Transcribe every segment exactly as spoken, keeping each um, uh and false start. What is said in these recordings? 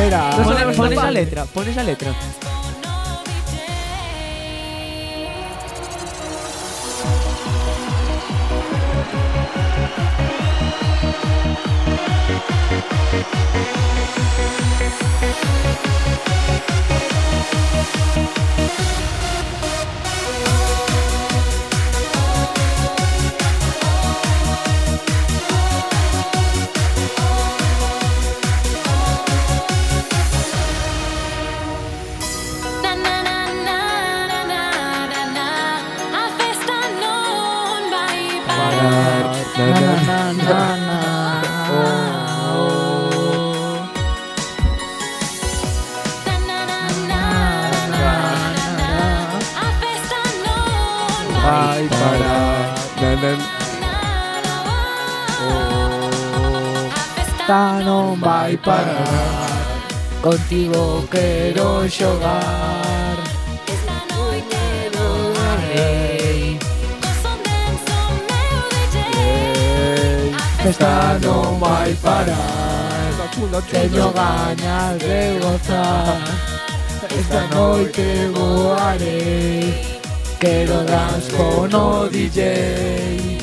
Mira, Pones, pones a letra, pones a letra. vai parar. Esta non vai parar. Contigo quero xogar. Esta noite voarei. Esta non vai parar. Teño gañas de gozar. Esta noite voarei. Quero dance con o D J.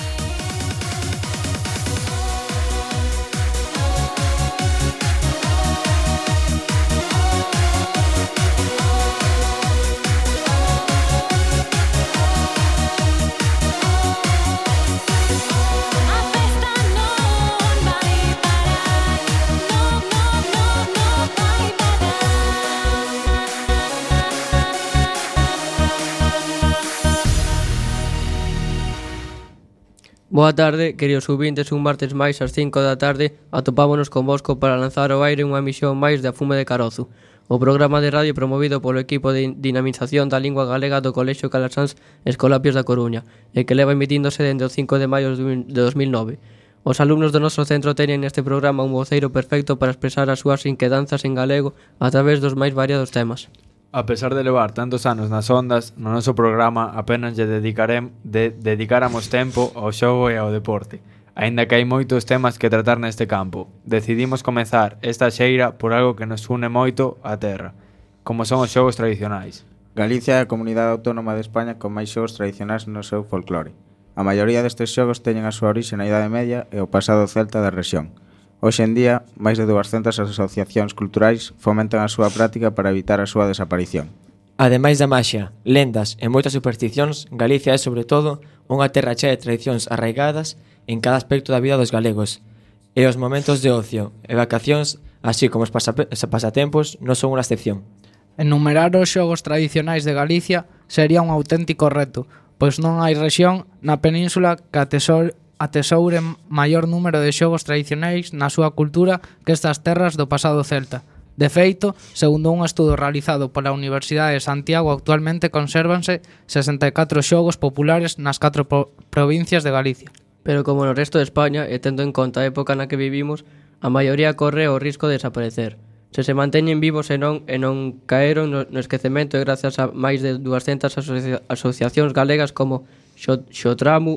Boa tarde, queridos ouvintes, un martes máis ás cinco da tarde atopámonos convosco para lanzar ao aire unha emisión máis de A Fume de Carozo, o programa de radio promovido polo equipo de dinamización da lingua galega do Colexio Calasáns Escolapios da Coruña e que leva emitíndose dende o cinco de maio de dos mil nove. Os alumnos do noso centro teñen neste programa un voceiro perfecto para expresar as súas inquedanzas en galego a través dos máis variados temas. A pesar de levar tantos anos nas ondas, no noso programa apenas lle dedicarem, de, dedicáramos tempo ao xogo e ao deporte. Aínda que hai moitos temas que tratar neste campo, decidimos comezar esta xeira por algo que nos une moito á terra, como son os xogos tradicionais. Galicia é a comunidade autónoma de España con máis xogos tradicionais no seu folclore. A maioría destes xogos teñen a súa orixe na Idade Media e o pasado celta da rexión. Hoxe en día, máis de duascentas asociacións culturais fomentan a súa práctica para evitar a súa desaparición. Ademais da maxia, lendas e moitas supersticións, Galicia é, sobre todo, unha terra chea de tradicións arraigadas en cada aspecto da vida dos galegos. E os momentos de ocio e vacacións, así como os pasatempos, non son unha excepción. Enumerar os xogos tradicionais de Galicia sería un auténtico reto, pois non hai rexión na península que atesore atesoure maior número de xogos tradicionais na súa cultura que estas terras do pasado celta. De feito, segundo un estudo realizado pola Universidade de Santiago, actualmente consérvanse sesenta e catro xogos populares nas catro po- provincias de Galicia. Pero como no resto de España, e tendo en conta a época na que vivimos, a maioría corre o risco de desaparecer. Se se manteñen vivos e non, e non caeron no, no esquecemento e gracias a máis de duascentas asocia- asociacións galegas como Xo- Xotramu,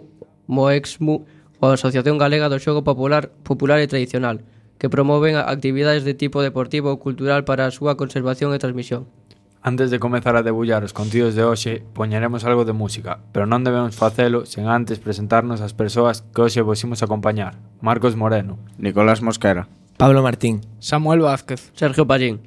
Moexmu ou a Asociación Galega do Xogo Popular, Popular e Tradicional, que promoven actividades de tipo deportivo ou cultural para a súa conservación e transmisión. Antes de comezar a debullar os contidos de hoxe, poñeremos algo de música, pero non debemos facelo sen antes presentarnos as persoas que hoxe vos imos acompañar. Marcos Moreno, Nicolás Mosquera. Pablo Martín. Samuel Vázquez. Sergio Pallín.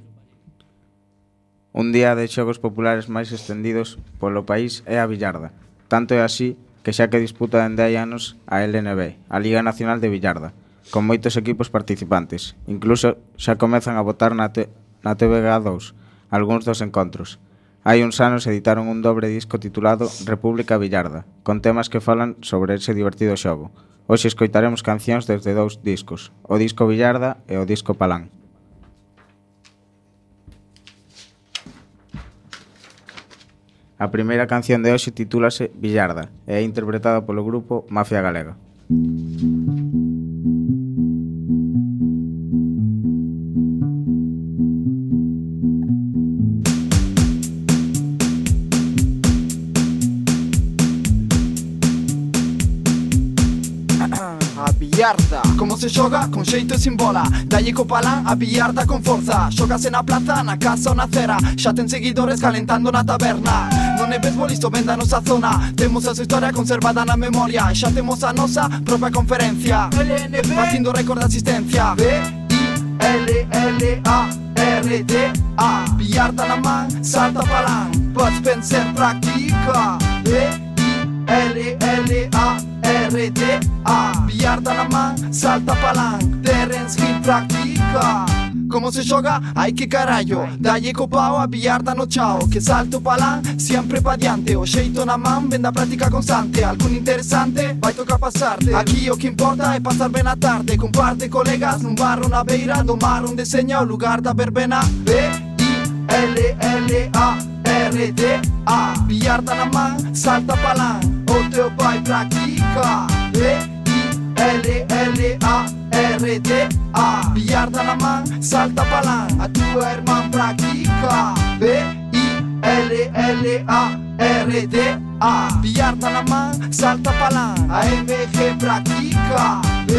Un día de xogos populares máis extendidos polo país é a billarda. Tanto é así que xa que disputa dende hai anos a L N B, a Liga Nacional de Billarda, con moitos equipos participantes. Incluso xa comezan a votar na, te, na T V G dous algúns dos encontros. Hai uns anos editaron un dobre disco titulado República Billarda, con temas que falan sobre ese divertido xogo. Hoxe escoitaremos cancións desde dous discos, o disco Billarda e o disco Palán. A primeira canción de hoxe titúlase Billarda e é interpretada polo grupo Mafia Galega. A billarda Billarda, como se xoga con xeito e sin bola. Dalle co palán a billarda con forza. Xógase na plaza, na casa ou na cera. Xa ten seguidores calentando na taberna. Non é beisbolisto, venda a nosa zona. Temos a súa historia conservada na memoria. Xa temos a nosa propia conferencia. L N B batindo récord de asistencia. B I L L A R D A. Billarda na man, salta palán. Pots pensar, practica. B I L L A R D A. Billarda na man, salta palán. Terence Hill practica. Como se xoga? Ai que carallo. Dalle co pau a billarda no chao. Que salto palán, sempre pa diante. O xeito na man, ven da práctica constante. Algún interesante, vai tocar pasarte. Aquí o que importa é pasar ben a tarde. Con par de colegas nun barro na beira do mar onde seña o lugar da verbena. B I L L A R D A. Billarda na man, salta palán. O teu pai practica. B I L L A R D A. Billarda na man, salta palán. A tua irmã practica. B I L L A R D A. Billarda na man, salta palán. A M G practica. B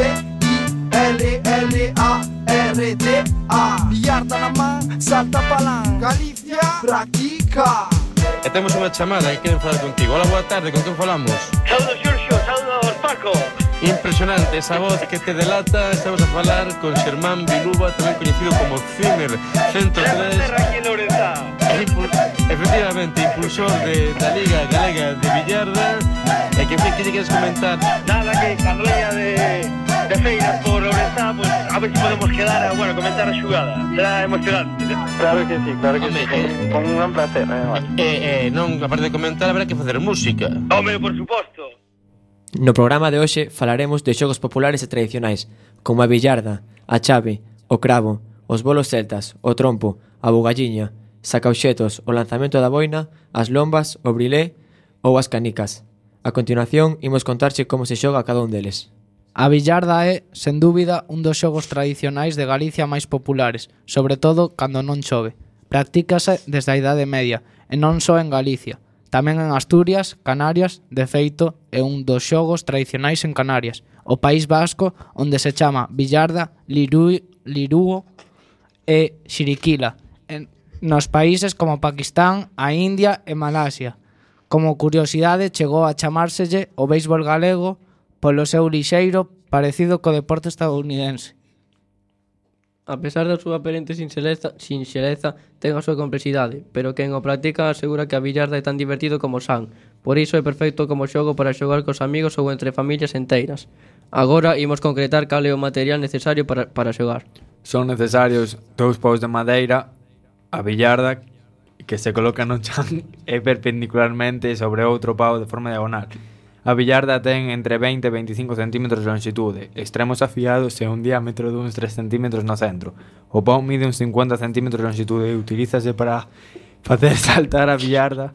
I L L A R D A. Billarda na man, salta palán. Galicia practica. E temos unha chamada que queren falar contigo. Hola, boa tarde, con quen falamos? Saúdos, Xurxo, saúdos, Paco. Impresionante esa voz que te delata. Estamos a falar con Xermán Viluba, tamén coñecido como Zimmer ciento tres. Aquí en Lourenzá. Efectivamente, impulsor de, da Liga Galega de Billarda. E que fin, que lle queres comentar? Nada, que cando leia de, de feiras por Lourenzá, pues, a ver si podemos quedar a, bueno, comentar a xugada. Será emocionante. Claro que sí, claro que Home, sí. eh, con un gran placer, además. E, eh, non, aparte de comentar, habrá que facer música. Home, por suposto. No programa de hoxe falaremos de xogos populares e tradicionais, como a billarda, a chave, o cravo, os bolos celtas, o trompo, a bugalliña, sacauxetos, o lanzamento da boina, as lombas, o brilé ou as canicas. A continuación, imos contarche como se xoga cada un deles. A billarda é, sen dúbida, un dos xogos tradicionais de Galicia máis populares, sobre todo cando non chove. Practícase desde a Idade Media, e non só en Galicia. Tamén en Asturias, Canarias, de feito, é un dos xogos tradicionais en Canarias, o País Vasco, onde se chama billarda, liru, liruo e xiriquila, en, nos países como Pakistán, a India e Malasia. Como curiosidade, chegou a chamárselle o béisbol galego polo seu lixeiro parecido co deporte estadounidense. A pesar da súa aparente sinxeleza, sinxeleza ten a súa complexidade, pero quen o practica asegura que a billarda é tan divertido como san. Por iso é perfecto como xogo para xogar cos amigos ou entre familias enteiras. Agora imos concretar cal é o material necesario para, para xogar. Son necesarios dous paus de madeira, a billarda que se coloca no chan e perpendicularmente sobre outro pau de forma diagonal. A billarda ten entre veinte e veinticinco centímetros de longitude, extremos afiados e un diámetro de uns tres centímetros no centro. O pau mide uns cincuenta centímetros de longitude e utilízase para facer saltar a billarda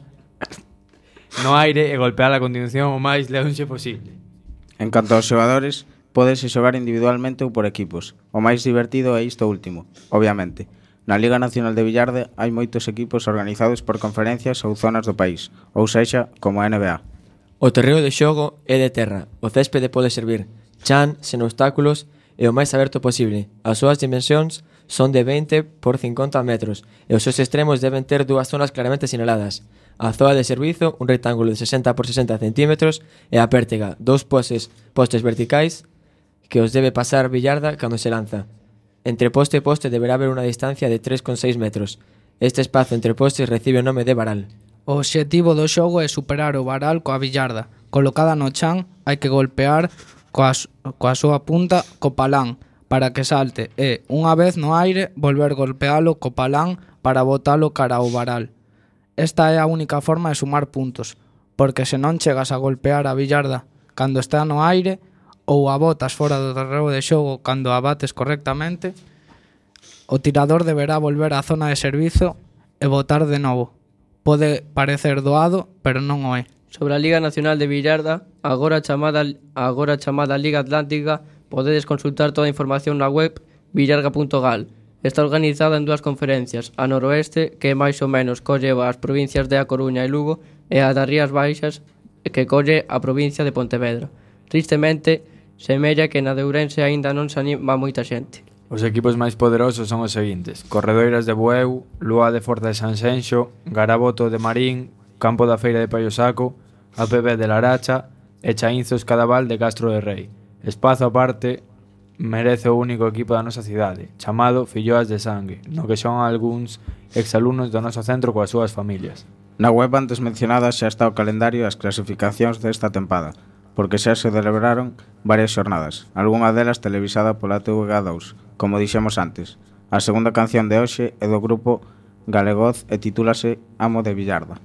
no aire e golpear a continuación o máis lonxe posible. En canto aos xogadores, pódese xogar individualmente ou por equipos. O máis divertido é isto último, obviamente. Na Liga Nacional de Billarda hai moitos equipos organizados por conferencias ou zonas do país, ou sexa, como a N B A. O terreo de xogo é de terra, o céspede pode servir chan, sen obstáculos e o máis aberto posible. As súas dimensións son de veinte por cincuenta metros e os seus extremos deben ter dúas zonas claramente sinaladas. A zoa de servizo, un rectángulo de sesenta por sesenta centímetros e a pértega, dous postes, postes verticais que os debe pasar billarda cando se lanza. Entre poste e poste deberá haber unha distancia de tres coma seis metros. Este espazo entre postes recibe o nome de varal. O obxectivo do xogo é superar o varal coa billarda. Colocada no chan, hai que golpear coa, coa súa punta co palán para que salte e, unha vez no aire, volver golpealo co palán para botalo cara ao varal. Esta é a única forma de sumar puntos, porque se non chegas a golpear a billarda cando está no aire ou a botas fora do terreo de xogo cando a bates correctamente, o tirador deberá volver á zona de servizo e botar de novo. Pode parecer doado, pero non o é. Sobre a Liga Nacional de Billarda, agora chamada agora chamada Liga Atlántica, podedes consultar toda a información na web billarga punto gal. Está organizada en dúas conferencias, a noroeste, que máis ou menos colle as provincias de A Coruña e Lugo, e a das Rías Baixas, que colle a provincia de Pontevedra. Tristemente, Semella que na de Ourense aínda non se anima moita xente. Os equipos máis poderosos son os seguintes: Corredoiras de Bueu, Lúa de Forza de Sanxenxo, Garaboto de Marín, Campo da Feira de Paiosaco, A P B de Laracha e Chaínzos Cadaval de Castro de Rei. Espazo aparte merece o único equipo da nosa cidade, chamado Filloas de Sangue, no que son algúns exalumnos do noso centro coas súas familias. Na web antes mencionada xa está o calendario e as clasificacións desta tempada, porque xa se celebraron varias xornadas, algunha delas televisada pola T V dous, como dixemos antes. A segunda canción de hoxe é do grupo Galegoz e titúlase Amo de Villarda.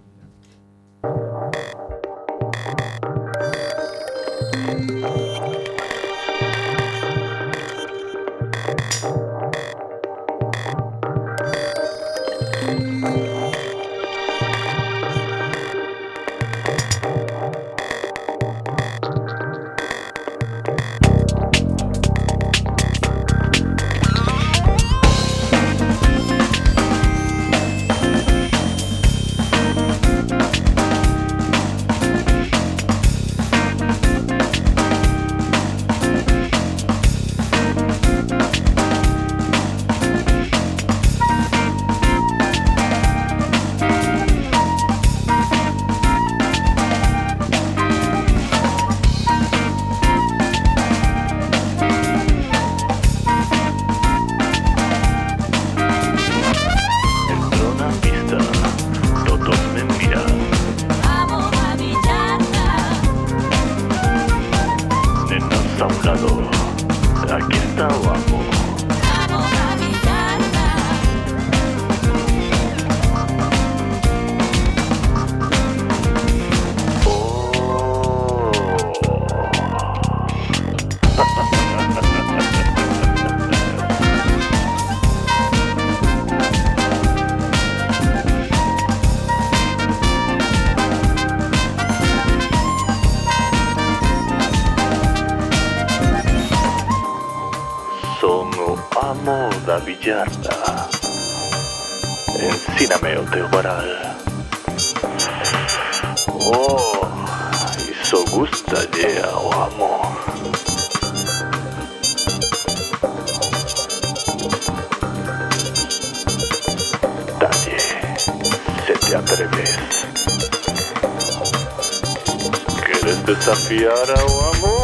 Da Villarda, ensíname o teu varal. Oh, iso gustalle ao amo. Dalle, se te atreves. Queres desafiar ao amo?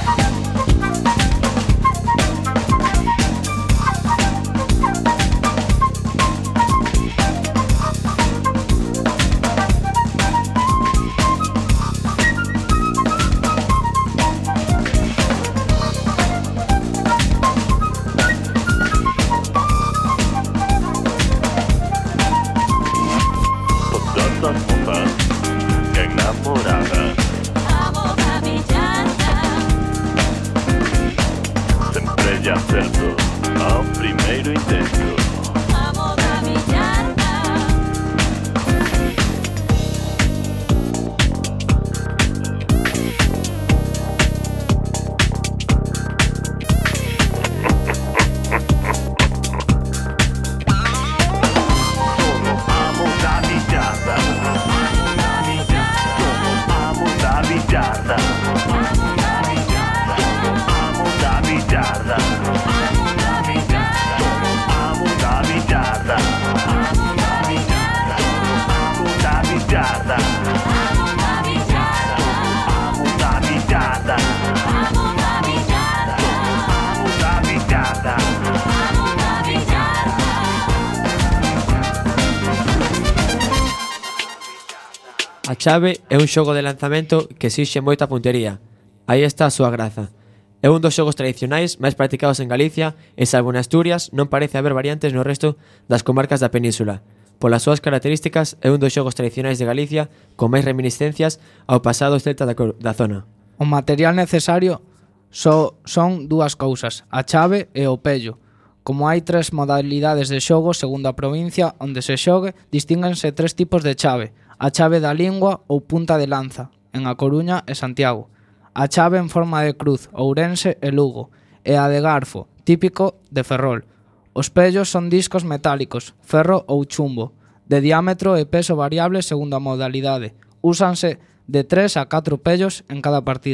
A chave é un xogo de lanzamento que exixe moita puntería. Aí está a súa graza. É un dos xogos tradicionais máis practicados en Galicia e, salvo en Asturias, non parece haber variantes no resto das comarcas da península. Polas súas características, é un dos xogos tradicionais de Galicia con máis reminiscencias ao pasado celta da, da zona. O material necesario so, son dúas cousas, a chave e o pello. Como hai tres modalidades de xogo segundo a provincia onde se xogue, distínguense tres tipos de chave: a chave da lingua ou punta de lanza, en A Coruña e Santiago; a chave en forma de cruz, Ourense e Lugo; e a de garfo, típico de Ferrol. Os pellos son discos metálicos, ferro ou chumbo, de diámetro e peso variable segundo a modalidade. Úsanse de tres a catro pellos en cada partida.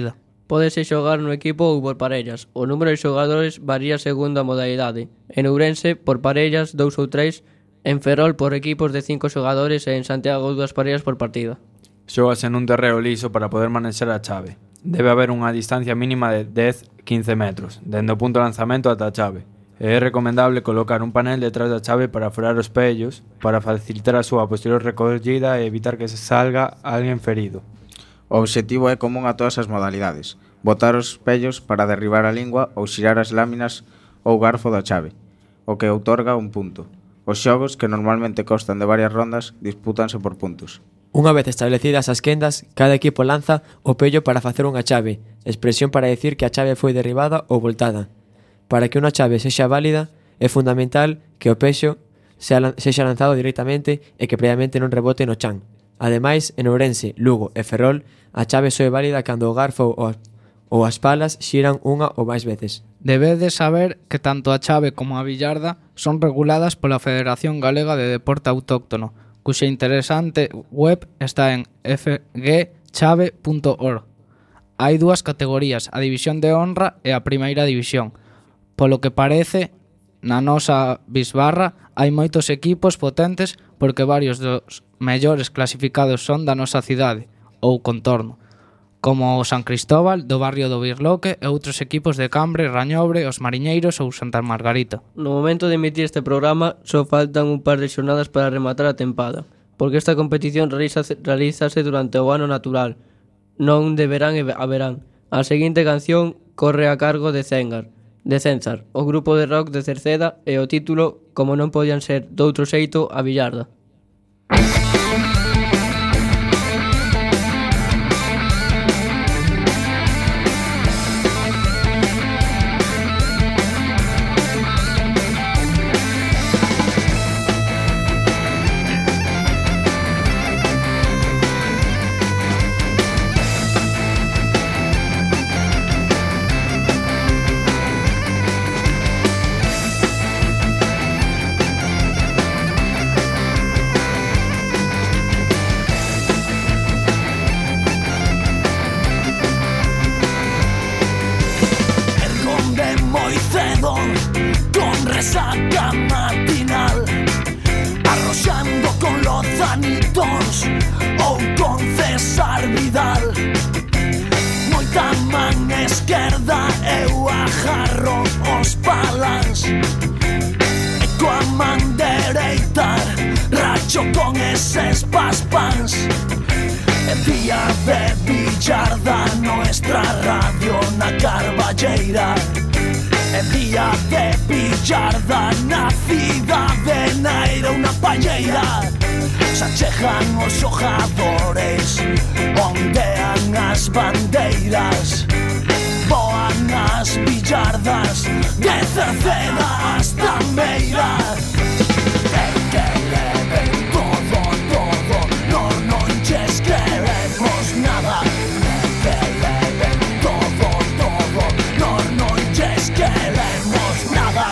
Pódese xogar no equipo ou por parellas. O número de xogadores varía segundo a modalidade. En Ourense, por parellas, dous ou tres. En Ferrol, por equipos de cinco xogadores. E en Santiago, dúas parellas por partida. Xógase nun terreo liso para poder manexar a chave. Debe haber unha distancia mínima de dez a quince metros, dende o punto de lanzamento ata a chave. E é recomendable colocar un panel detrás da chave para furar os pellos, para facilitar a súa posterior recollida e evitar que se salga alguén ferido. O obxectivo é común a todas as modalidades: botar os pellos para derribar a lingua ou xirar as láminas ou garfo da chave, o que outorga un punto. Os xogos, que normalmente constan de varias rondas, dispútanse por puntos. Unha vez establecidas as quendas, cada equipo lanza o pello para facer unha chave, expresión para decir que a chave foi derribada ou voltada. Para que unha chave sexa válida, é fundamental que o pexo sexa lanzado directamente e que previamente non rebote no chan. Ademais, en Ourense, Lugo e Ferrol, a chave só é válida cando o garfo ou as palas xiran unha ou máis veces. Debedes saber que tanto a chave como a billarda son reguladas pola Federación Galega de Deporte Autóctono, cuxa interesante web está en f g chave punto org. Hai dúas categorías, a División de Honra e a Primeira División. Polo que parece, na nosa bisbarra hai moitos equipos potentes porque varios dos mellores clasificados son da nosa cidade ou contorno, como o San Cristóbal, do barrio do Birloque e outros equipos de Cambre, Rañobre, os Mariñeiros ou Santa Margarita. No momento de emitir este programa só faltan un par de xornadas para rematar a tempada, porque esta competición realízase, realízase durante o ano natural, non de verán e a verán. A seguinte canción corre a cargo de Cengar, de Censar, o grupo de rock de Cerceda, e o título, como non podían ser doutro xeito, a billarda. Os xojadores ondean as bandeiras, voan as billardas de Cerceda hasta Meira. E que leven todo, todo, no, non lles queremos nada. E que leven todo, todo, no, non lles queremos nada.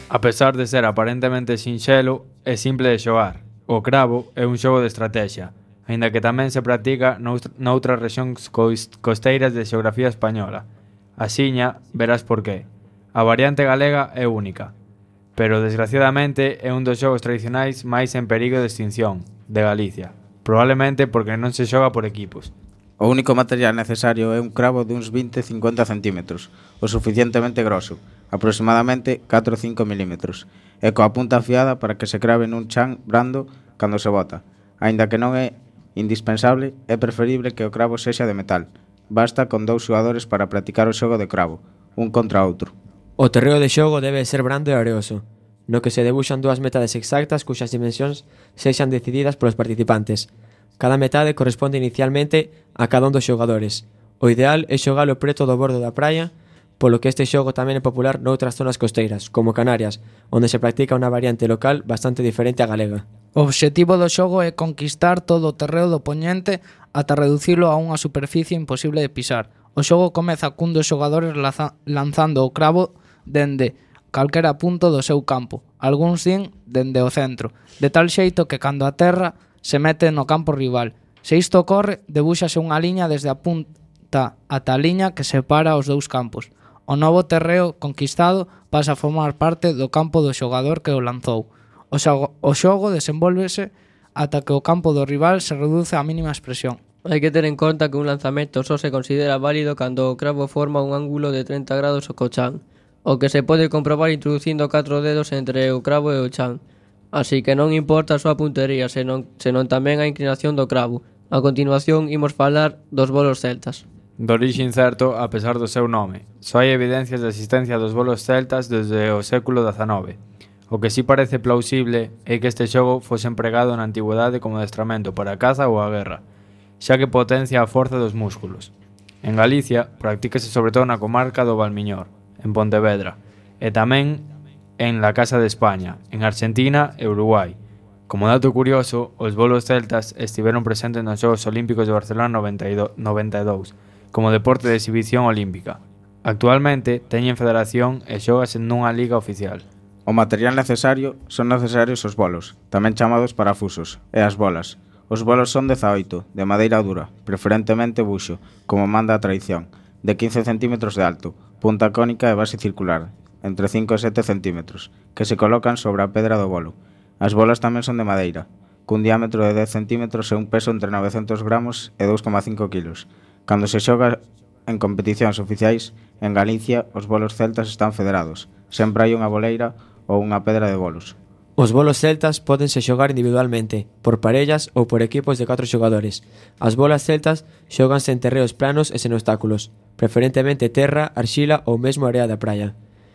A pesar de ser aparentemente sinxelo e simple de xogar, o cravo é un xogo de estrategia, aínda que tamén se practica noutras rexións costeiras de xeografía española. Asiña, verás por qué. A variante galega é única, pero desgraciadamente é un dos xogos tradicionais máis en perigo de extinción de Galicia, probablemente porque non se xoga por equipos. O único material necesario é un cravo de uns vinte a cincuenta centímetros, o suficientemente grosso, aproximadamente catro a cinco milímetros, e coa punta afiada para que se crave nun chan brando cando se bota. Aínda que non é indispensable, é preferible que o cravo sexa de metal. Basta con dous xogadores para practicar o xogo de cravo, un contra outro. O terreo de xogo debe ser brando e areoso, no que se debuxan dúas metades exactas cuxas dimensións sexan decididas polos participantes. Cada metade corresponde inicialmente a cada un dos xogadores. O ideal é xogalo preto do bordo da praia, polo que este xogo tamén é popular noutras zonas costeiras, como Canarias, onde se practica unha variante local bastante diferente á galega. O obxectivo do xogo é conquistar todo o terreo do oponente ata reducilo a unha superficie imposible de pisar. O xogo comeza cun dos xogadores laza- lanzando o cravo dende calquera punto do seu campo, algúns din dende o centro, de tal xeito que cando a terra se mete no campo rival. Se isto ocorre, debúxase unha liña desde a punta ata a liña que separa os dous campos. O novo terreo conquistado pasa a formar parte do campo do xogador que o lanzou. O xogo, o xogo desenvolvese ata que o campo do rival se reduce á mínima expresión. Hai que ter en conta que un lanzamento só se considera válido cando o cravo forma un ángulo de trinta grados co chan, o que se pode comprobar introducindo catro dedos entre o cravo e o chan. Así que non importa a súa puntería, senón, senón tamén a inclinación do cravo. A continuación imos falar dos bolos celtas. De orixe incerto, a pesar do seu nome, só hai evidencias de existencia dos bolos celtas desde o século dezanove. O que si parece plausible é que este xogo fose empregado na antigüedade como adestramento para a caza ou a guerra, xa que potencia a forza dos músculos. En Galicia, practícase sobre todo na comarca do Valmiñor, en Pontevedra, e tamén en la Casa de España, en Argentina e Uruguai. Como dato curioso, os bolos celtas estiveron presentes nos Xogos Olímpicos de Barcelona noventa e dous, como deporte de exhibición olímpica. Actualmente teñen federación e xógase nunha liga oficial. O material necesario son necesarios os bolos, tamén chamados parafusos, e as bolas. Os bolos son dezaoito, de madeira dura, preferentemente buxo, como manda a tradición, de quince centímetros de alto, punta cónica e base circular, entre cinco e sete centímetros, que se colocan sobre a pedra do bolo. As bolas tamén son de madeira, cun diámetro de dez centímetros e un peso entre novecentos gramos e dous coma cinco kilos. Cando se xoga en competicións oficiais, en Galicia os bolos celtas están federados. Sempre hai unha boleira ou unha pedra de bolos. Os bolos celtas pódense xogar individualmente, por parellas ou por equipos de catro xogadores. As bolas celtas xóganse en terreos planos e sen obstáculos, preferentemente terra, arxila ou mesmo area da praia,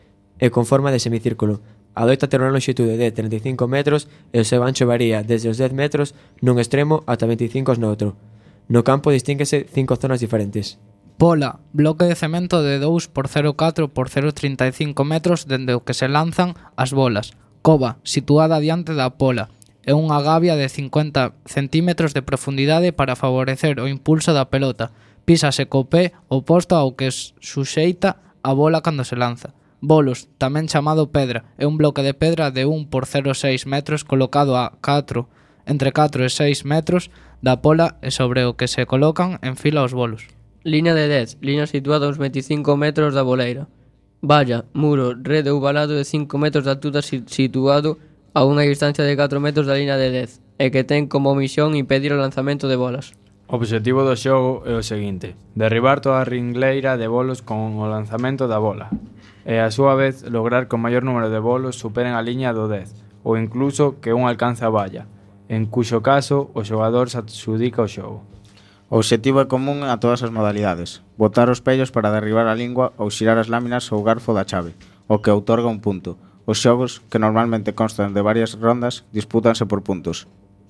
e con forma de semicírculo. Adoita ter unha longitude de trinta e cinco metros e o seu ancho varía desde os dez metros nun extremo ata vinte e cinco no outro. No campo distínguese cinco zonas diferentes. Bola, bloque de cemento de dous por cero coma catro por cero coma trinta e cinco metros dende o que se lanzan as bolas. Cova, situada diante da pola, é unha gavia de cincuenta centímetros de profundidade para favorecer o impulso da pelota. Písase co pé oposto ao que suxeita a bola cando se lanza. Bolos, tamén chamado pedra, é un bloque de pedra de un por cero coma seis metros colocado a catro, entre catro e seis metros da pola e sobre o que se colocan en fila os bolos. Liña de dez, liña situada a uns veinti e cinco metros da boleira. Valla, muro, rede ou valado de cinco metros de altura situado a unha distancia de catro metros da liña de dez e que ten como misión impedir o lanzamento de bolas. O obxectivo do xogo é o seguinte: derribar toda a ringleira de bolos con o lanzamento da bola e a súa vez lograr que o maior número de bolos superen a liña do dez ou incluso que un alcance a valla, en cuxo caso o xogador se adxudica o xogo. O obxectivo é común a todas as modalidades: botar os pellos para derribar a lingua ou xirar as láminas ou garfo da chave, o que outorga un punto. Os xogos, que normalmente constan de varias rondas, dispútanse por puntos.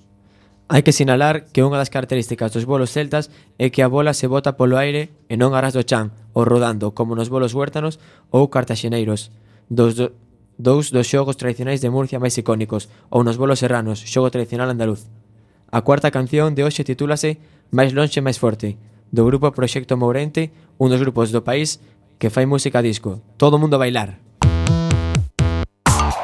Hai que sinalar que unha das características dos bolos celtas é que a bola se bota polo aire e non a ras do chan, ou rodando, como nos bolos huértanos ou cartaxeneiros, dos, do, dous dos xogos tradicionais de Murcia máis icónicos, ou nos bolos serranos, xogo tradicional andaluz. A cuarta canción de hoxe titúlase Máis lonxe, máis forte, do grupo Proxecto Mourente, un dos grupos do país que fai música disco. Todo mundo a bailar.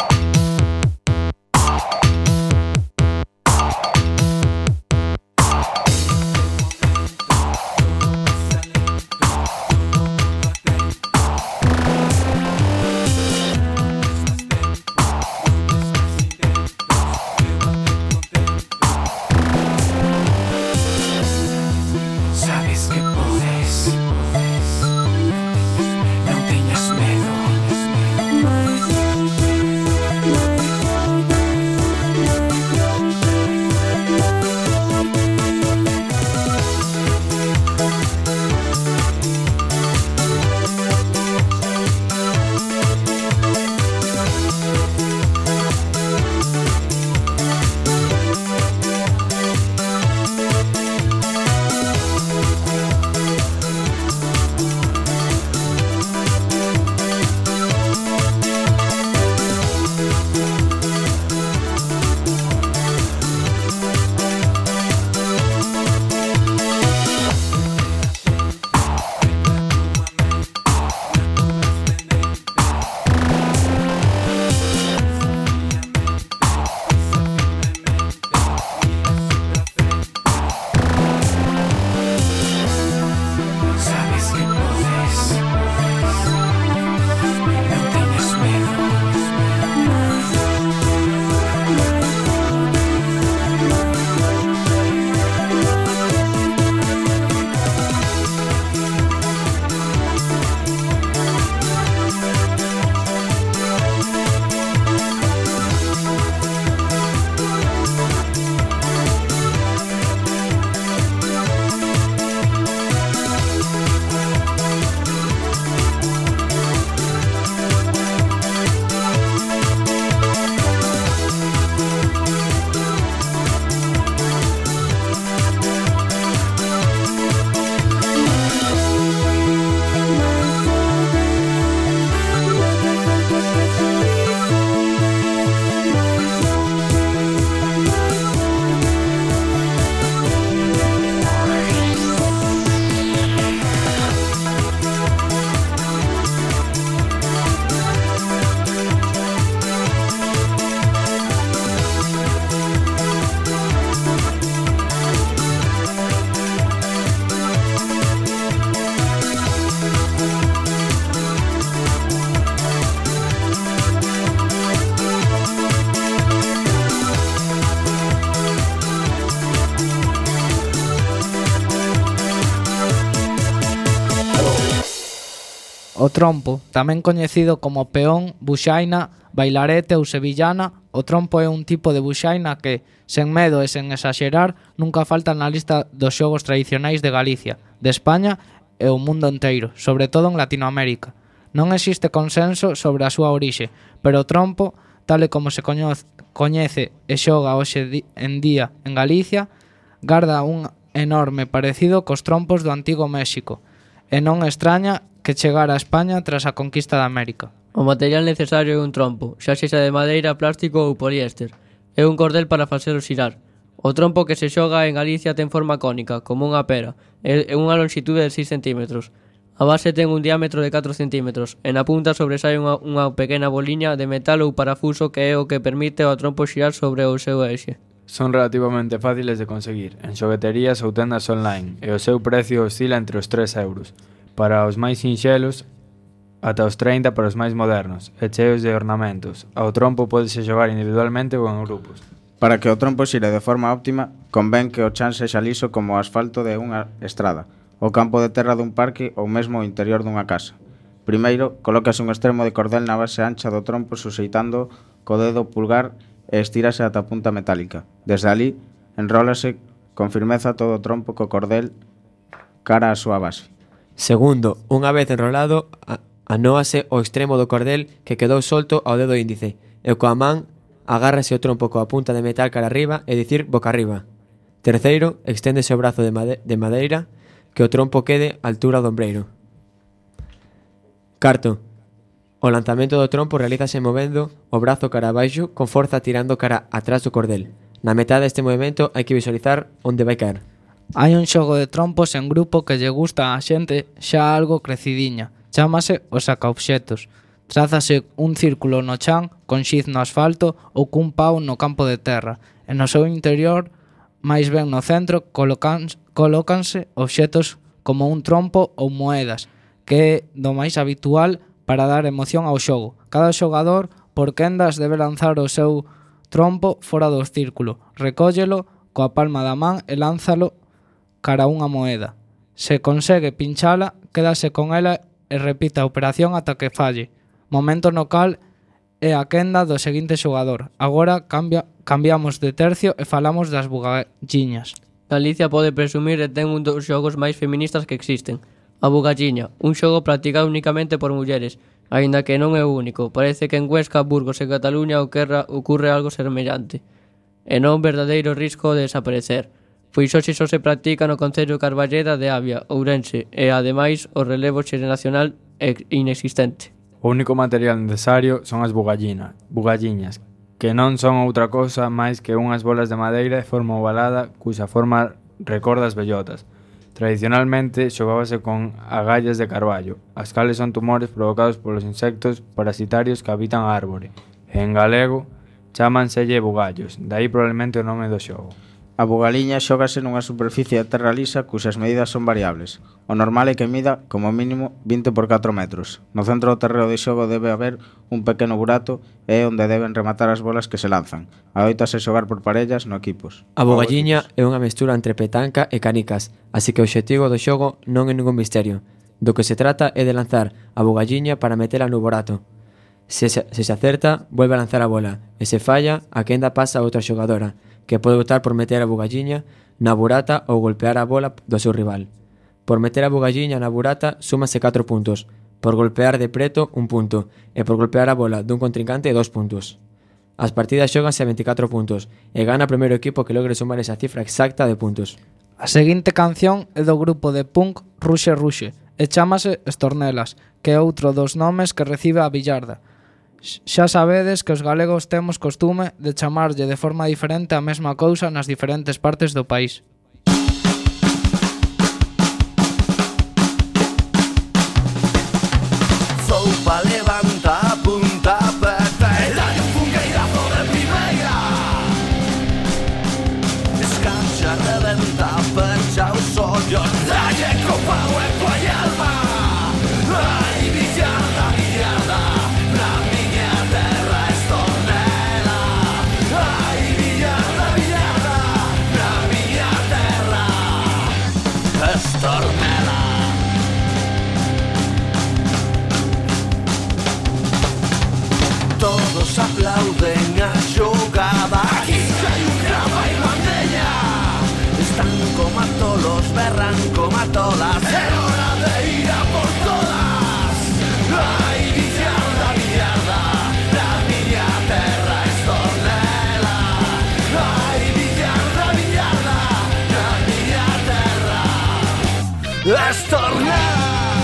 O trompo, tamén coñecido como peón, buxaina, bailarete ou sevillana, o trompo é un tipo de buxaina que, sen medo e sen exaxerar, nunca falta na lista dos xogos tradicionais de Galicia, de España e o mundo enteiro, sobre todo en Latinoamérica. Non existe consenso sobre a súa orixe, pero o trompo, tal e como se coñece, coñece e xoga hoxe en día en Galicia, garda un enorme parecido cos trompos do antigo México, e non extraña que chegara a España tras a conquista da América. O material necesario é un trompo, xa sexa de madeira, plástico ou poliéster. É un cordel para facelo xirar. O trompo que se xoga en Galicia ten forma cónica, como unha pera, e unha longitude de seis centímetros. A base ten un diámetro de catro centímetros, e na punta sobresai unha, unha pequena boliña de metal ou parafuso que é o que permite ao trompo xirar sobre o seu eixe. Son relativamente fáciles de conseguir en xogueterías ou tendas online e o seu precio oscila entre os tres euros. Para os máis sinxelos, ata os trinta para os máis modernos, e cheos de ornamentos. Ao trompo pódese xogar individualmente ou en grupos. Para que o trompo xire de forma óptima, convén que o chan sexa liso como o asfalto de unha estrada, o campo de terra dun parque ou mesmo o interior dunha casa. Primeiro, colócase un extremo de cordel na base ancha do trompo suxeitando co dedo pulgar e estírase ata a punta metálica. Desde ali, enrólase con firmeza todo o trompo co cordel cara á súa base. Segundo, unha vez enrolado, anóase o extremo do cordel que quedou solto ao dedo índice e coa man agárrase o trompo coa punta de metal cara arriba, é dicir, boca arriba. Terceiro, exténdese o brazo de, made- de madeira que o trompo quede á altura do ombreiro. Carto, o lanzamento do trompo realízase movendo o brazo cara abaixo con forza tirando cara atrás do cordel. Na metade deste movimento hai que visualizar onde vai caer. Hai un xogo de trompos en grupo que lle gusta a xente xa algo crecidiña. Chámase o sacaobxetos. Trázase un círculo no chan con xiz no asfalto ou cun pau no campo de terra. E no seu interior, máis ben no centro, colócanse, colócanse obxetos como un trompo ou moedas, que é do máis habitual para dar emoción ao xogo. Cada xogador, por quendas, debe lanzar o seu trompo fora do círculo, recóllelo coa palma da man e lánzalo cara a unha moeda. Se consegue pinchala, quédase con ela e repite a operación ata que falle. Momento no cal é a quenda do seguinte xogador. Agora cambia, cambiamos de tercio e falamos das bugalliñas. Galicia pode presumir de ten un dos xogos máis feministas que existen. A bugalliña, un xogo practicado únicamente por mulleres, aínda que non é o único. Parece que en Huesca, Burgos e Cataluña ocurre algo semellante, e non verdadeiro risco de desaparecer, pois hoxe só se practica no concello de Carballeda de Avia, Ourense, e ademais o relevo xeracional é inexistente. O único material necesario son as bugallinas, bugalliñas, que non son outra cousa máis que unhas bolas de madeira de forma ovalada cuxa forma recorda as bellotas. Tradicionalmente xogábase con agallas de carballo, as cales son tumores provocados polos insectos parasitarios que habitan a árbore, e en galego chámanselle bugallos, dai probablemente o nome do xogo. A bugaliña xógase nunha superficie de terra lisa cuxas medidas son variables. O normal é que mida, como mínimo, vinte por catro metros. No centro do terreo de xogo debe haber un pequeno burato e é onde deben rematar as bolas que se lanzan. Adoítase xogar por parellas no equipos. A bugalliña é unha mestura entre petanca e canicas, así que o obxectivo do xogo non é ningún misterio. Do que se trata é de lanzar a bugalliña para metela no burato. Se se, se se acerta, volve a lanzar a bola, e se falla, a quenda pasa a outra xogadora, que pode optar por meter a bugalliña na burata ou golpear a bola do seu rival. Por meter a bugalliña na burata súmase catro puntos, por golpear de preto un punto e por golpear a bola dun contrincante dos puntos. As partidas xoganse a veinticuatro puntos e gana o primeiro equipo que logre sumar esa cifra exacta de puntos. A seguinte canción é do grupo de punk Ruxe Ruxe e chámase Estornelas, que é outro dos nomes que recibe a billarda. Xa sabedes que os galegos temos costume de chamarlle de forma diferente a mesma cousa nas diferentes partes do país. Soupa levanta, punta, aperta e dalle un fungueirazo de primeira. Escancha, reventa, percha os ollos, dalle co pau e coa alma. Ai, billarda, billarda, na miña terra estornela. Ai, billarda, billarda, na miña terra. estornar.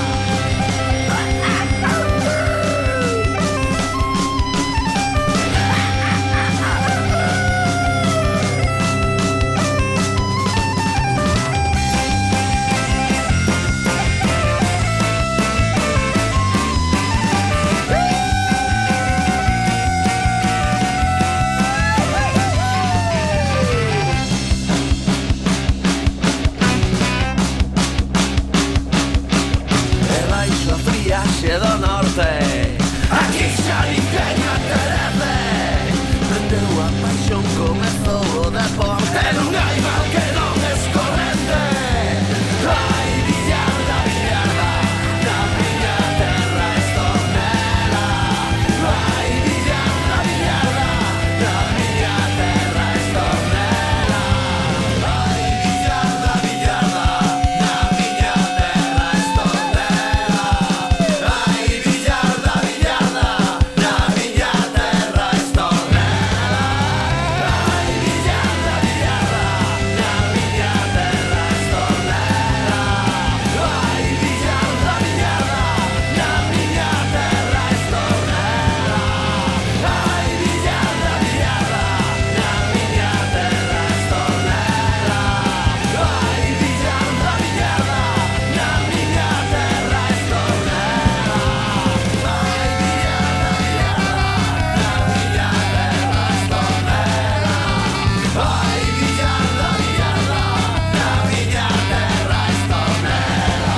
Do norte aquí xa ninguén aterece. Prendeu a paixón, comezou o deporte. Non hai mal que non escorrente. Ai, Villarda, Villarda, na miña terra estornela. Ai, Villarda, Villarda, na miña terra estornela. Ai, Villarda, Villarda, na miña terra estornela. Ai, Villarda, Villarda, na miña terra estornela. Ai, Villarda, Villarda, na miña terra estornela. Ai, Villarda, Villarda, na miña terra estornela. Ai, Villarda, Villarda, na miña terra estornela. Ai, Villarda, Villarda, na miña terra estornela. Ai, Villarda, Villarda, na miña terra estornela. Ai, Villarda, Villarda, na miña terra estornela.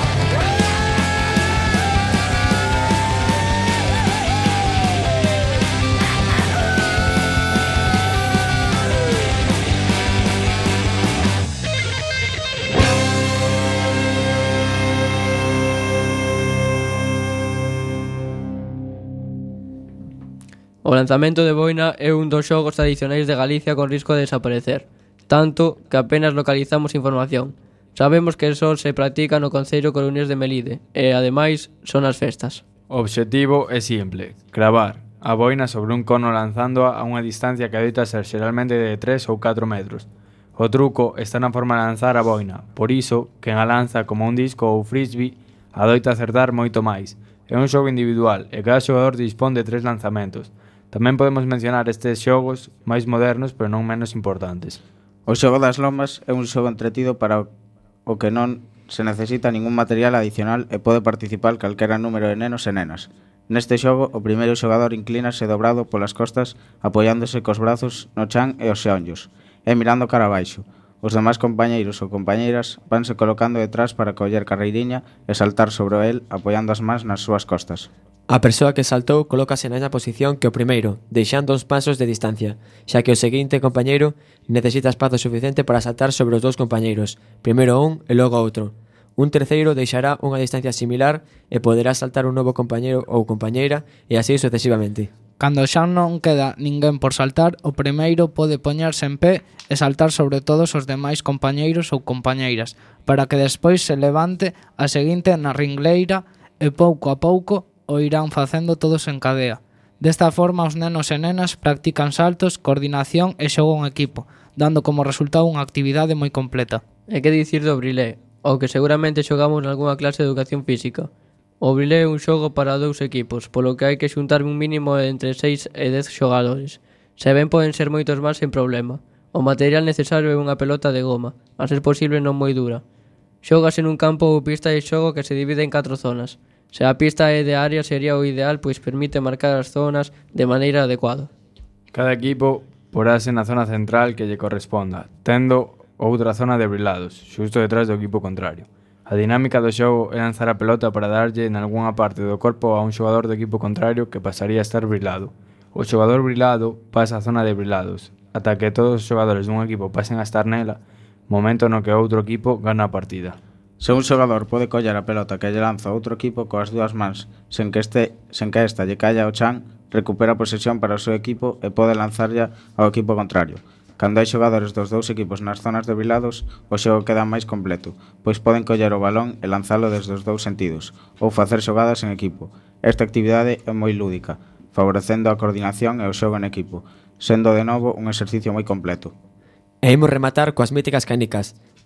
O lanzamento de boina é un dos xogos tradicionais de Galicia con risco de desaparecer, tanto que apenas localizamos información. Sabemos que só se practica no concello coruñés de Melide e, ademais, son as festas. O obxectivo é simple, cravar a boina sobre un cono lanzándoa a unha distancia que adoita ser xeralmente de tres ou catro metros. O truco está na forma de lanzar a boina, por iso, quen a lanza como un disco ou frisbee adoita acertar moito máis. É un xogo individual e cada xogador dispón de tres lanzamentos. Tamén podemos mencionar estes xogos máis modernos pero non menos importantes. O xogo das lomas é un xogo entretido para o que non se necesita ningún material adicional e pode participar calquera número de nenos e nenas. Neste xogo, o primeiro xogador inclínase dobrado polas costas apoiándose cos brazos no chan e os xeonllos e mirando cara abaixo. Os demais compañeiros ou compañeiras vanse colocando detrás para coller carreiriña e saltar sobre el apoiando as mans nas súas costas. A persoa que saltou colócase na mesma posición que o primeiro, deixando uns pasos de distancia, xa que o seguinte compañeiro necesita espazo suficiente para saltar sobre os dous compañeiros, primeiro un e logo outro. Un terceiro deixará unha distancia similar e poderá saltar un novo compañeiro ou compañeira e así sucesivamente. Cando xa non queda ninguén por saltar, o primeiro pode poñerse en pé e saltar sobre todos os demais compañeiros ou compañeiras, para que despois se levante a seguinte na ringleira e pouco a pouco o irán facendo todos en cadea. Desta forma, os nenos e nenas practican saltos, coordinación e xogo en equipo, dando como resultado unha actividade moi completa. E que dicir do brilé, o que seguramente xogamos nalgúna clase de educación física. O brilé é un xogo para dous equipos, polo que hai que xuntar un mínimo de entre seis e dez xogadores. Se ben poden ser moitos máis sen problema. O material necesario é unha pelota de goma, a ser posible non moi dura. Xógase nun campo ou pista de xogo que se divide en catro zonas. Se a pista é de área sería o ideal, pois permite marcar as zonas de maneira adecuada. Cada equipo porase na zona central que lle corresponda, tendo outra zona de brilados, xusto detrás do equipo contrario. A dinámica do xogo é lanzar a pelota para darlle en algunha parte do corpo a un xogador do equipo contrario que pasaría a estar brilado. O xogador brilado pasa a zona de brilados, ata que todos os xogadores dun equipo pasen a estar nela, momento no que outro equipo gana a partida. Se un xogador pode coller a pelota que lle lanza a outro equipo coas dúas mans sen que este sen que esta lle calla ao chan, recupera a posesión para o seu equipo e pode lanzarlla ao equipo contrario. Cando hai xogadores dos dous equipos nas zonas de brilados, o xogo queda máis completo, pois poden coller o balón e lanzalo desde os dous sentidos, ou facer xogadas en equipo. Esta actividade é moi lúdica, favorecendo a coordinación e o xogo en equipo, sendo de novo un exercicio moi completo. E imos rematar coas míticas canicas,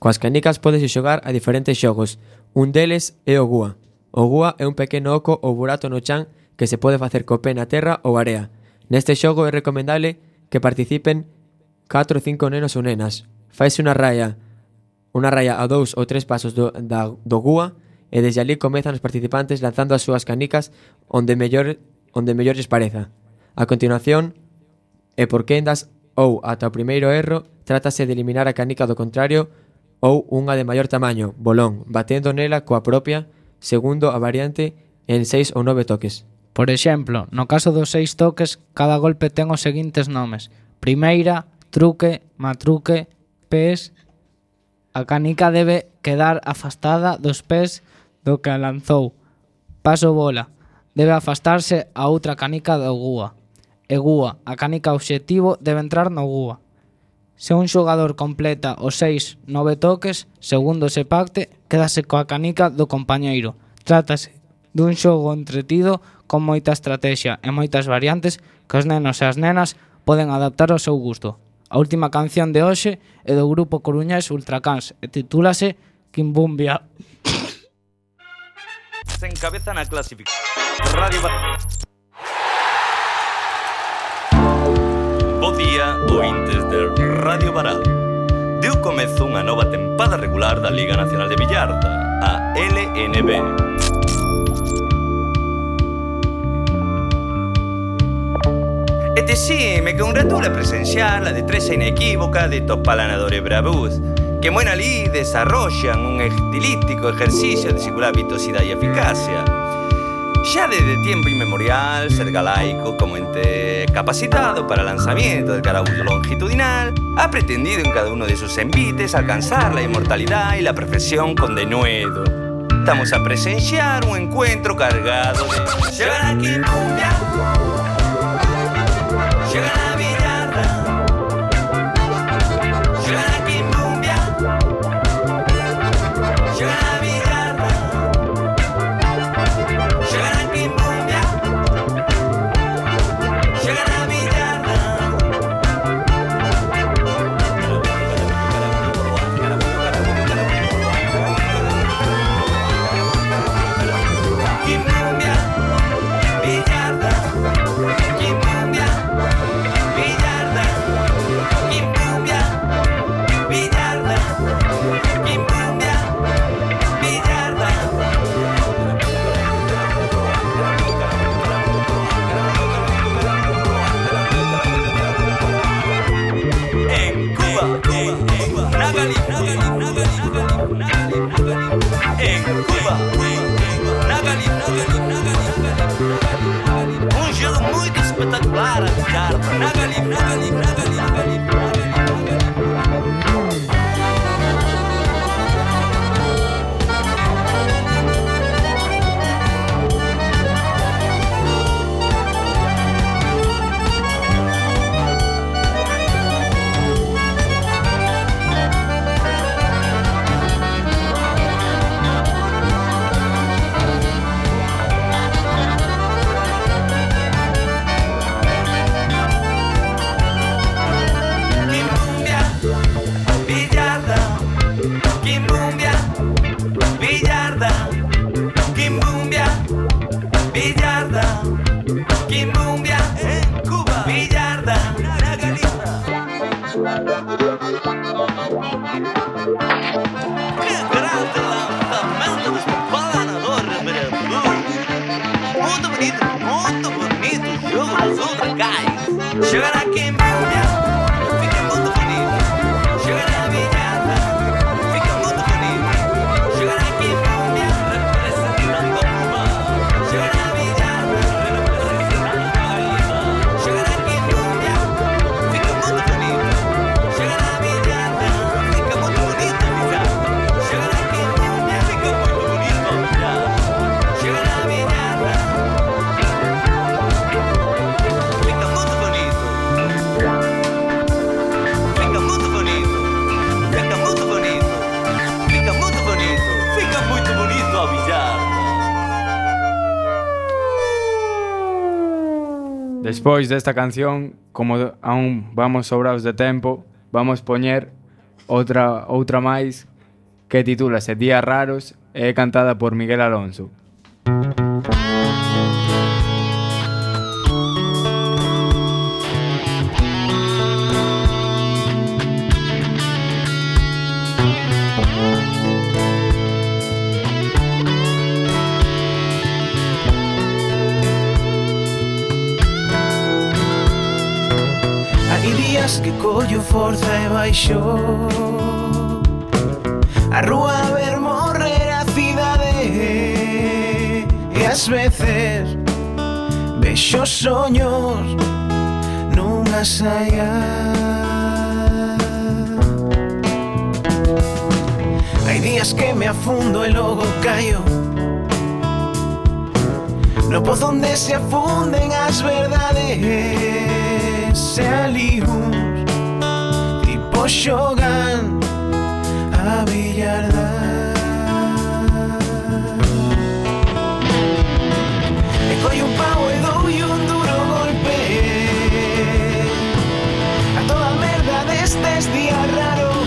Coas canicas pódese xogar a diferentes xogos. Un deles é o Gua. O Gua é un pequeno oco ou burato no chan que se pode facer co pé na terra ou area. Neste xogo é recomendable que participen catro ou cinco nenos ou nenas. Faise unha raya, unha raya a dous ou tres pasos do, da, do Gua e desde ali comezan os participantes lanzando as súas canicas onde mellor, onde mellor lles pareza. A continuación, e por quendas ou ata o primeiro erro, trátase de eliminar a canica do contrario ou unha de maior tamaño, bolón, batendo nela coa propia, segundo a variante, en seis ou nove toques. Por exemplo, no caso dos seis toques, cada golpe ten os seguintes nomes: primeira, truque, matruque, pés. A canica debe quedar afastada dos pés do que a lanzou. Paso bola. Debe afastarse a outra canica do Gua. E Gua, a canica obxectivo debe entrar no Gua. Se un xogador completa os seis, nove toques, segundo se pacte, quédase coa canica do compañeiro. Trátase dun xogo entretido con moita estrategia e moitas variantes que os nenos e as nenas poden adaptar ao seu gusto. A última canción de hoxe é do grupo coruñés Ultracans e titúlase Quimbumbia. Se encabeza na clasificación Radio Bar... Bo día, ointes de Radio Baral. Deu comezo unha nova tempada regular da Liga Nacional de Villarda, a L N B. E te si, me congratula presenciar a destreza inequívoca de tos palanadores bravús, que moi ali desarrollan un estilístico ejercicio de singular vitosidade e eficacia. Xa desde tiempo inmemorial, ser galaico como ente capacitado para el lanzamiento del carabulo longitudinal ha pretendido en cada uno de sus envites alcanzar la inmortalidad y la perfección con denuedo. Estamos a presenciar un encuentro cargado de... Llegar aquí, cumbia. Llegar a Villarda. Llegar aquí, cumbia. Llegar a Villarda. Llegar aquí, cumbia. Llegar a Villarda. Quimbia, Villarda. Quimbia, Villarda. Quimbia, Villarda. Quimbia, Villarda. En Cuba, en Cuba, Nagali, Nagali, Nagali, Nagali, Nagali, en Cuba, Nagali, Nagali, Nagali, um jogo muito espetacular a Villarda. Nagali, Nagali, Nagali, Nagali, Nagali. Quimbia, Villarda. Quimbia, Villarda. Quimbia, en Cuba, Villarda. Que grande lançamento dos palanadores bravos. Muito bonito, muito bonito o jogo dos Ultracans. Chegar aqui em Quimbia, fica muito bonito. Chegar a Villarda, fica muito bonito. Chegar aqui em Quimbia, representando a Cuba. Chegar a Villarda, representando a Galiza. Chegar aqui em Quimbia, fica muito bonito. Chegar a Villarda, fica muito bonito a Villarda. Chegar aqui em Quimbia, fica muito bonito a Villarda. Chegar a Villarda, fica muito bonito. Fica muito bonito. Fica muito bonito. Fica muito bonito. Fica muito bonito a Villarda. Despois desta canción, como aún vamos sobrados de tempo, vamos poñer outra outra máis que titúlase Días Raros e é cantada por Miguel Alonso. Hai días que collo forza e baixo a rúa a ver morrer a cidade, e ás veces vexo soños nunha saia. Hai días que me afundo e logo caio no pozo onde se afunden as verdades. Se ali uns tipos xogan a billarda, e collo un pau e doulle un duro golpe a toda a merda destes días raros,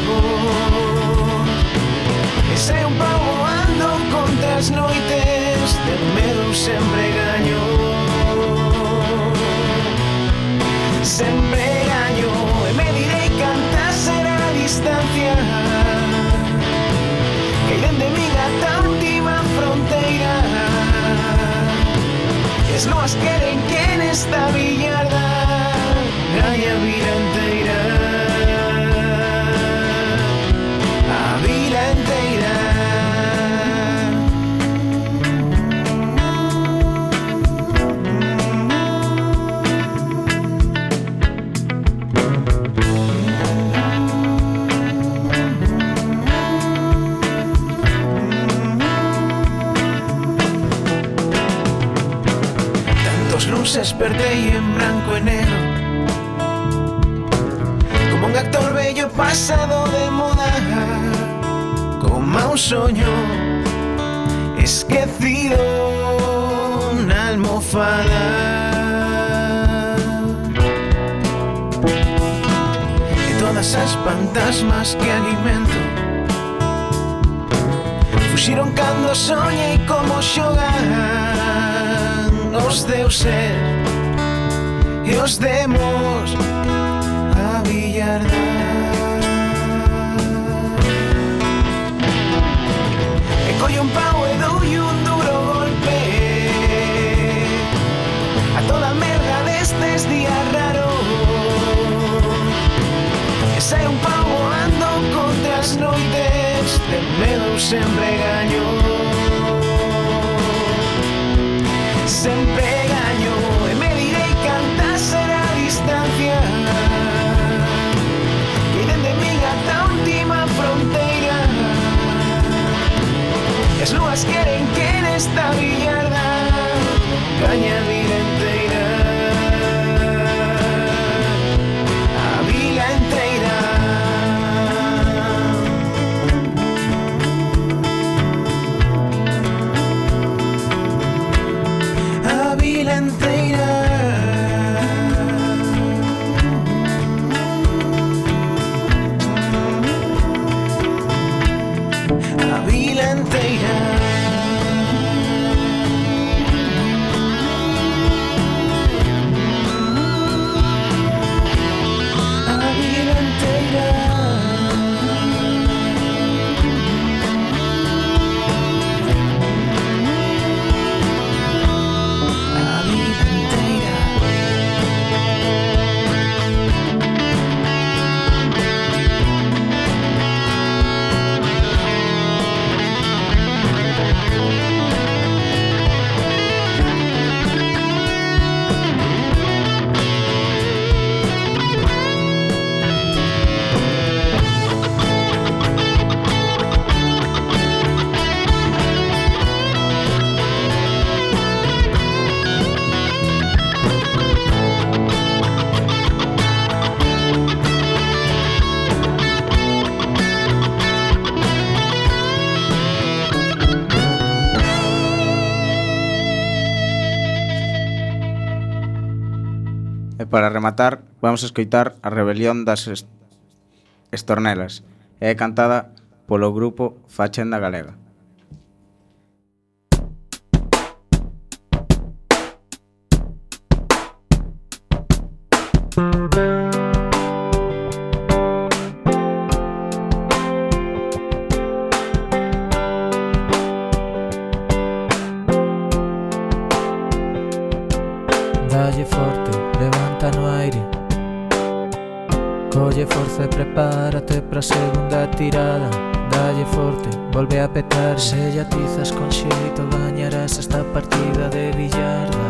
e se un pau voando contra as noites de medo sempre gaño. Sempre gaño e me direi canta será a distancia que hai dende min ata a última fronteira, e as loas queren que nesta billarda gaña a vila enteira, a vila enteira. Despertei en branco e negro como un actor bello pasado de moda, como un soño esquecido na almofada, e todas as fantasmas que alimento fuxiron cando soñei como xogar os deuses e os demos a billarda, e collo un pau e doulle un duro golpe a toda a merda destes días raros, e sai un pau voando contra as noites de medo sempre gaño. Sempre gaño e me direi canta será a distancia que dende min ata a última fronteira, e as luas queren que nesta billarda gaña a vila enteira, a vila enteira. Enteira, a vila enteira. E para rematar, vamos a escoitar a rebelión das est- estornelas. É cantada polo grupo Fachenda Galega. Dalle forte, levanta no aire. Colle forza e prepárate pra segunda tirada. Dalle forte, volve a petar. Se lle atizas con xeito gañarás esta partida de billarda.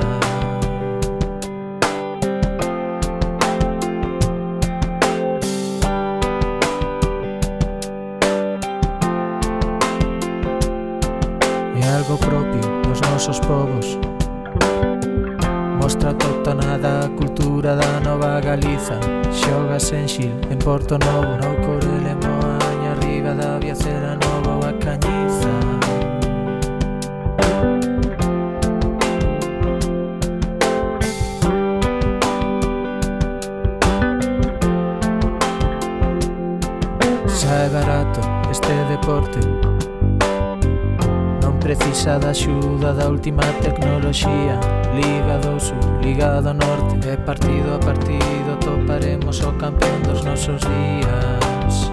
É algo propio dos nosos povos. Mostra autóctona da cultura da Nova Galiza. Xogas en Xil, en Porto Novo, no Corel, en Moaña, arriba da Viacela Nova ou a Cañiza. Sae barato este deporte, non precisa da axuda da última tecnoloxía. Liga do Sur, Liga do Norte, e partido a partido toparemos o campeón dos nosos días.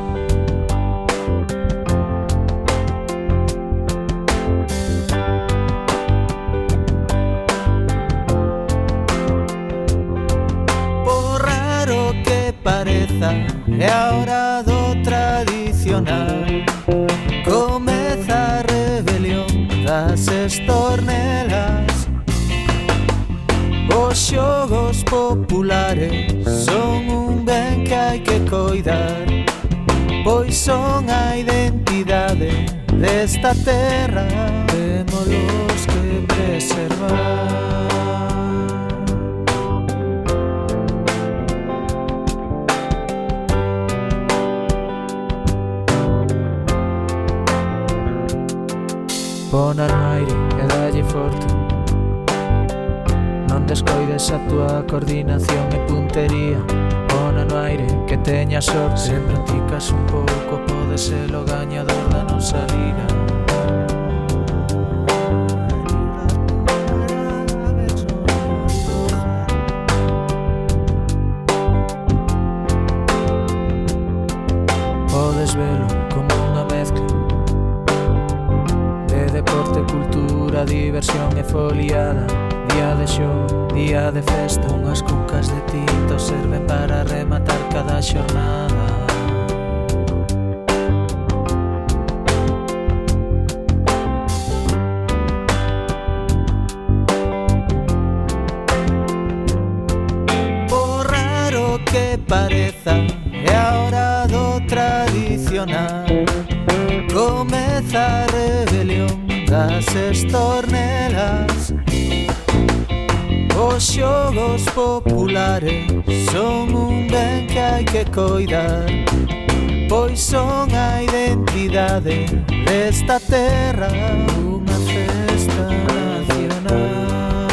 Por raro que pareza, é a hora do tradicional. Comeza a rebelión das estornelas. Os xogos populares son un ben que hai que coidar, pois son a identidade desta terra. Témolos que preservar. Pona no aire e dalle forte. Non descoides a túa coordinación e puntería. Pona no aire que teña sorte. Se practicas un pouco podes ser o gañador da nosa liga. Podes velo como unha mezcla de deporte, cultura, diversión e foliada. Día de xogo, día de festa. Unhas cucas de tinto serven para rematar cada xornada. Por raro que pareza, é a hora do tradicional. Comeza a rebelión das estornelas. Os xogos populares son un ben que hai que coidar, pois son a identidade desta terra. Unha festa nacional.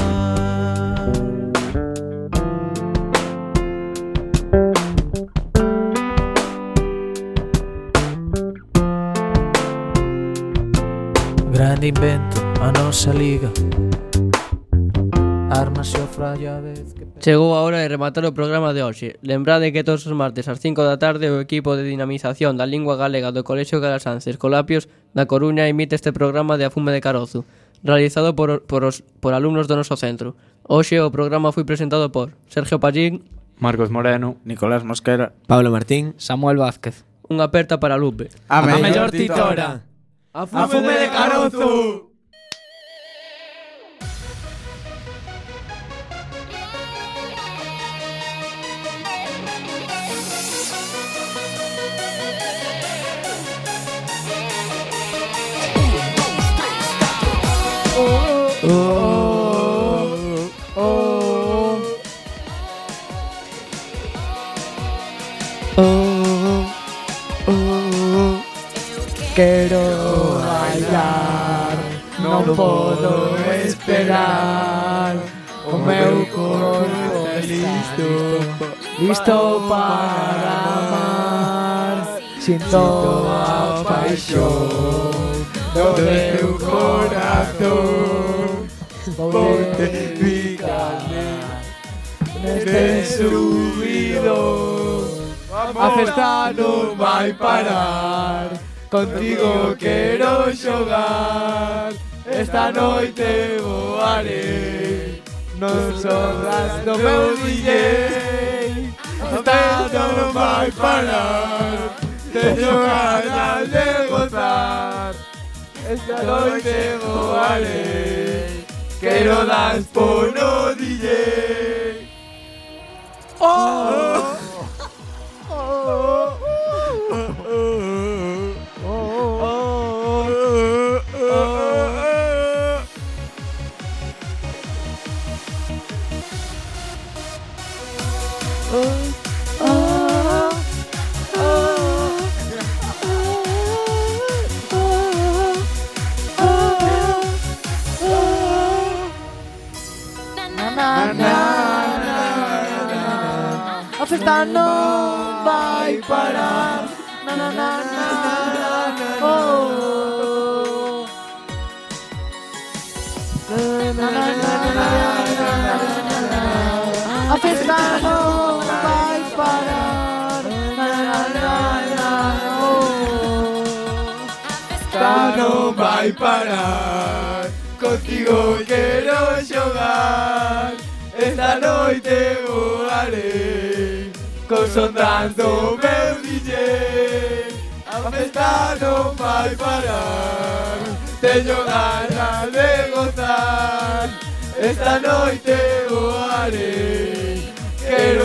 Grande invento a nosa liga. Armas e o frallo a vez que... Chegou a hora de rematar o programa de hoxe. Lembrade que todos os martes ás cinco da tarde o equipo de dinamización da lingua galega do Colexio Calasanz Escolapios da Coruña emite este programa de A Fume de Carozu, realizado por, por, os, por alumnos do noso centro. Hoxe o programa foi presentado por Sergio Pallín, Marcos Moreno, Nicolás Mosquera, Pablo Martín, Samuel Vázquez. Unha aperta para Lupe. A, a mellor titora. A Fume, a fume de Carozu. Oh, oh, oh, oh, oh. Quero bailar, non podo esperar. O meu corpo listo, listo para amar. Sinto a paixón do teu corazón. Voute ficarme neste subido. A festa non vai parar, contigo quero xogar. Esta noite voarei, non sorras do meu D J. A festa non vai parar, teño ganas de gozar. Esta noite voarei, quero dar por no D J. Oh! A festa non vai parar. Na na na na na na. Oh. Na na na na na. A festa non vai parar. Na na na na. Oh. A festa non vai parar. Contigo quero xogar. Esta noite voarei, consolando meu D J. A festa non vai parar, teño ganas de gozar. Esta noite voarei,